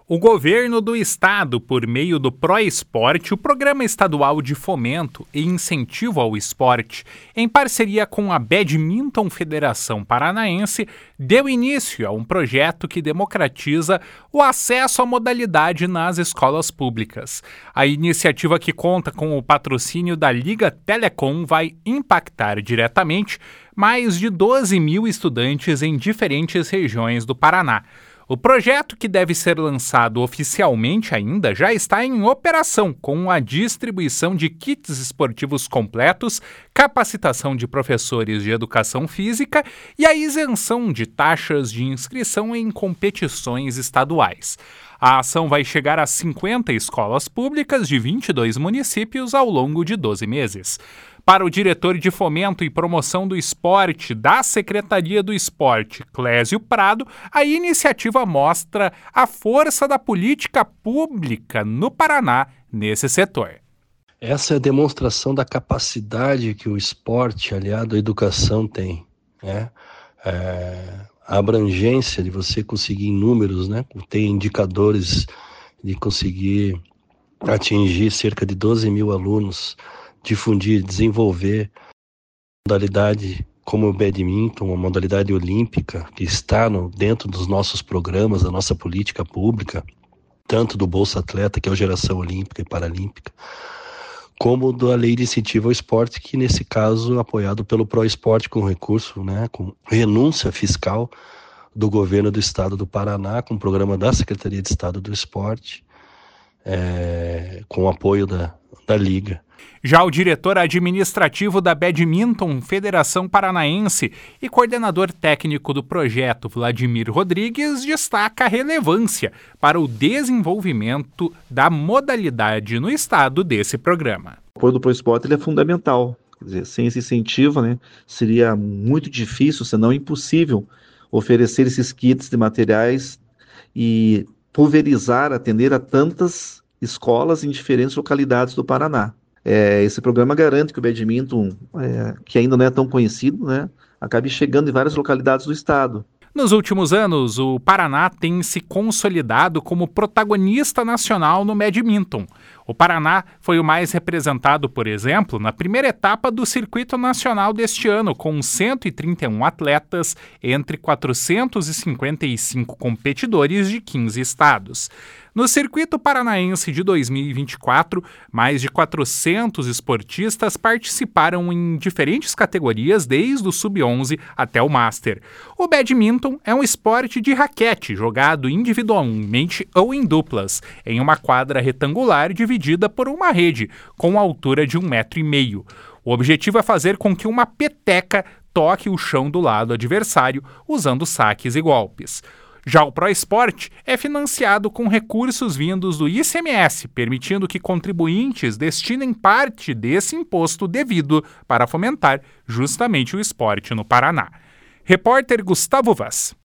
O governo do estado, por meio do ProEsporte, o Programa Estadual de Fomento e Incentivo ao Esporte, em parceria com a Badminton Federação Paranaense, deu início a um projeto que democratiza o acesso à modalidade nas escolas públicas. A iniciativa, que conta com o patrocínio da Liga Telecom, vai impactar diretamente mais de 12 mil estudantes em diferentes regiões do Paraná. O projeto, que deve ser lançado oficialmente ainda, já está em operação, com a distribuição de kits esportivos completos, capacitação de professores de educação física e a isenção de taxas de inscrição em competições estaduais. A ação vai chegar a 50 escolas públicas de 22 municípios ao longo de 12 meses. Para o diretor de Fomento e Promoção do Esporte da Secretaria do Esporte, Clésio Prado, a iniciativa mostra a força da política pública no Paraná nesse setor. Essa é a demonstração da capacidade que o esporte, aliado à educação, tem, né? A abrangência de você conseguir em números, né? Ter indicadores de conseguir atingir cerca de 12 mil alunos, difundir, desenvolver modalidade como o badminton, uma modalidade olímpica que está dentro dos nossos programas, da nossa política pública, tanto do Bolsa Atleta, que é a Geração Olímpica e Paralímpica, como da Lei de Incentivo ao Esporte, que nesse caso apoiado pelo ProEsporte, com recurso, né, com renúncia fiscal do governo do estado do Paraná, com o programa da Secretaria de Estado do Esporte, com o apoio da Liga. Já o diretor administrativo da Badminton Federação Paranaense e coordenador técnico do projeto, Vladimir Rodrigues, destaca a relevância para o desenvolvimento da modalidade no estado desse programa. O apoio do ProEsporte é fundamental. Quer dizer, sem esse incentivo, né, seria muito difícil, se não impossível, oferecer esses kits de materiais e pulverizar, atender a tantas escolas em diferentes localidades do Paraná. Esse programa garante que o badminton, que ainda não é tão conhecido, né, acabe chegando em várias localidades do estado. Nos últimos anos, o Paraná tem se consolidado como protagonista nacional no badminton. O Paraná foi o mais representado, por exemplo, na primeira etapa do Circuito Nacional deste ano, com 131 atletas entre 455 competidores de 15 estados. No Circuito Paranaense de 2024, mais de 400 esportistas participaram em diferentes categorias, desde o sub-11 até o Master. O badminton é um esporte de raquete, jogado individualmente ou em duplas, em uma quadra retangular dividida por uma rede, com altura de 1,5 m. O objetivo é fazer com que uma peteca toque o chão do lado adversário, usando saques e golpes. Já o ProEsporte é financiado com recursos vindos do ICMS, permitindo que contribuintes destinem parte desse imposto devido para fomentar justamente o esporte no Paraná. Repórter Gustavo Vaz.